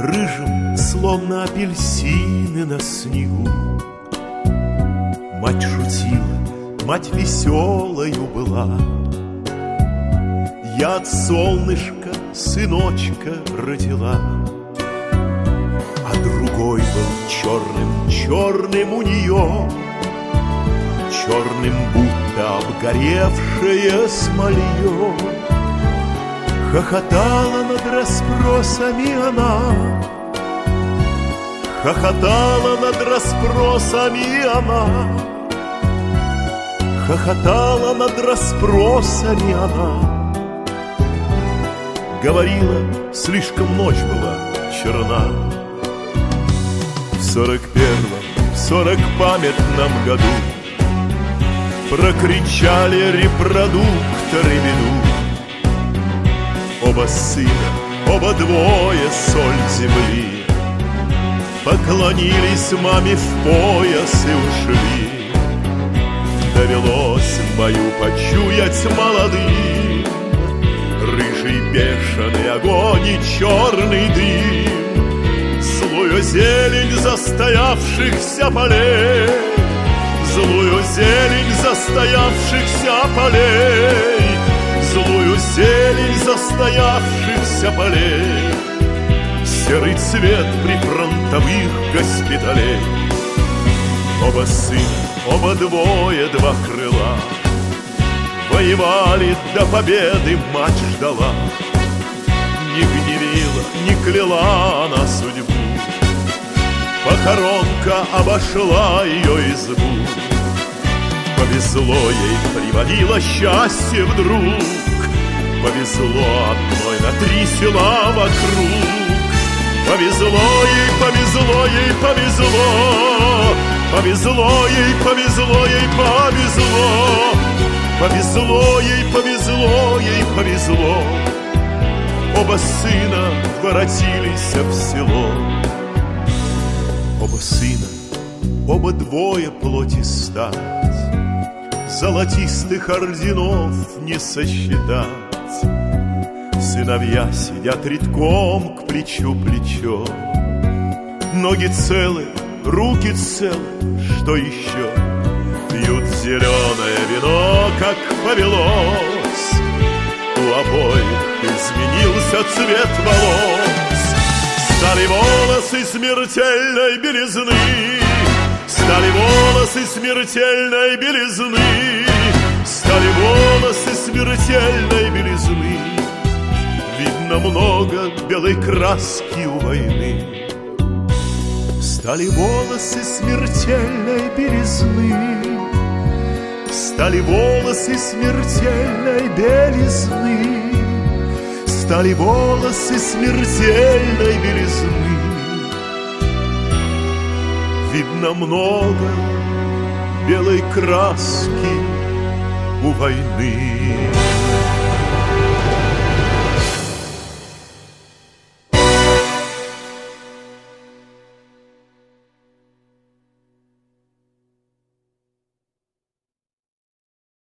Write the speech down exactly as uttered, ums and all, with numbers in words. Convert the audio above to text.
рыжим, словно апельсины на снегу. Мать шутила, мать веселою была. Я от солнышка сыночка родила. А другой был черным, черным у нее, черным, будто обгоревшее смолье. Хохотала над расспросами она, хохотала над расспросами она, хохотала над расспросами она. Говорила, слишком ночь была черна. В сорок первом, в сорок памятном году прокричали репродукторы беду. Оба сына, оба двое соль земли, поклонились маме в пояс и ушли. Довелось в бою почуять молодым рыжий бешеный огонь и черный дым, злую зелень застоявшихся полей, злую зелень застоявшихся полей, злую зелень застоявшихся полей, серый цвет прифронтовых госпиталей. Оба сына, оба двое, два крыла, воевали до победы, мать ждала. Не гневила, не кляла она судьбу, похоронка обошла ее избу. Повезло ей, приводило счастье вдруг, повезло одной на три села вокруг. Повезло ей, повезло ей, повезло, повезло ей, повезло ей, повезло, повезло ей, повезло ей, повезло. Оба сына воротились в село. Оба сына, оба двое плоти стать, золотистых орденов не сосчитать. Сыновья сидят редком к плечу плечо, ноги целы, руки целы, что еще? Пьют зеленое вино, как повелось. У обоих изменился цвет волос. Стали волосы смертельной белизны, стали волосы смертельной белизны, стали волосы смертельной белизны. Видно много белой краски у войны. Стали волосы смертельной белизны, стали волосы смертельной белизны, стали волосы смертельной белизны. Видно много белой краски у войны.